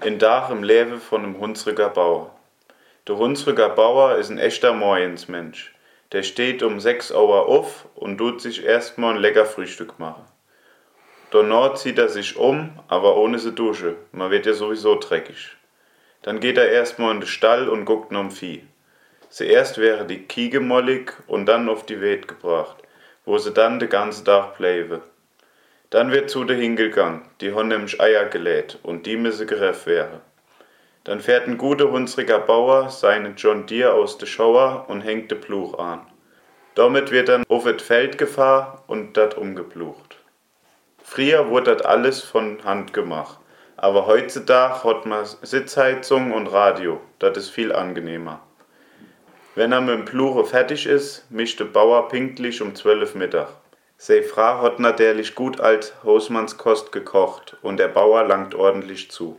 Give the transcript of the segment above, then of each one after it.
Ein Tag im Leben von einem Hunsrücker Bauer. Der Hunsrücker Bauer ist ein echter Morgensmensch. Der steht um 6 Uhr auf und tut sich erstmal ein lecker Frühstück machen. Danach zieht er sich um, aber ohne se Dusche. Man wird ja sowieso dreckig. Dann geht er erstmal in den Stall und guckt nach dem Vieh. Zuerst wäre die Kieh gemollig und dann auf die Weid gebracht, wo sie dann den ganzen Tag bleibe. Dann wird zu der hingegangen, die haben nämlich Eier gelät und die müsse gereff wäre. Dann fährt ein guter Hunsrücker Bauer seinen John Deere aus der Schauer und hängt den Pluch an. Damit wird dann auf das Feld gefahren und dat umgeplucht. Früher wurde das alles von Hand gemacht, aber heutzutage hat man Sitzheizung und Radio, das ist viel angenehmer. Wenn er mit dem Pluche fertig ist, mischt der Bauer pünktlich um 12 Mittag. Seine Frau hat natürlich gut als Hausmannskost gekocht und der Bauer langt ordentlich zu.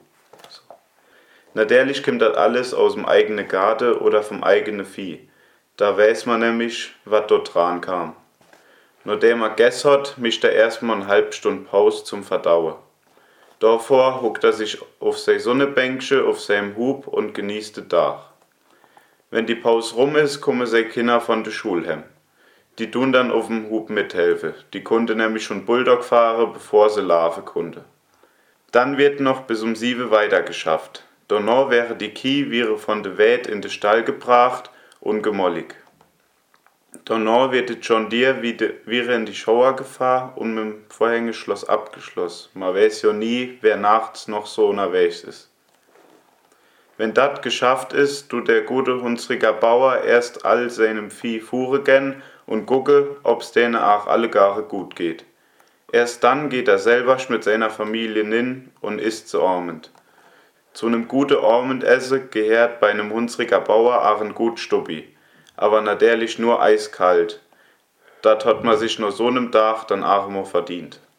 Natürlich kommt das alles aus dem eigenen Garten oder vom eigenen Vieh. Da weiß man nämlich, was dort dran kam. Nachdem er gegessen hat, mischt er erstmal eine halbe Stunde Pause zum Verdauen. Davor hockt er sich auf sein Sonnenbänkchen auf seinem Hub und genießt den Tag. Wenn die Pause rum ist, kommen seine Kinder von der Schule heim. Die tun dann auf dem Hub mithelfen. Die konnte nämlich schon Bulldog fahren, bevor sie laufen konnte. Dann wird noch bis um 7 weiter geschafft. Danach wäre die Kieh wieder von der Weid in den Stall gebracht und gemollig. Danach wird der John Deere wieder in die Schauer gefahren und mit dem Vorhängeschloss abgeschlossen. Man weiß ja nie, wer nachts noch so unterwegs ist. Wenn das geschafft ist, tut der gute Hunsrücker Bauer erst all seinem Vieh fuhren gehen und gucke, ob's denen auch alle Gare gut geht. Erst dann geht er selber mit seiner Familie hin und isst zu Abend. Zu einem guten Abendessen gehört bei einem Hunsrücker Bauer auch ein gut Stubbi, aber natürlich nur eiskalt. Das hat man sich nach so einem Tag dann auch mal verdient.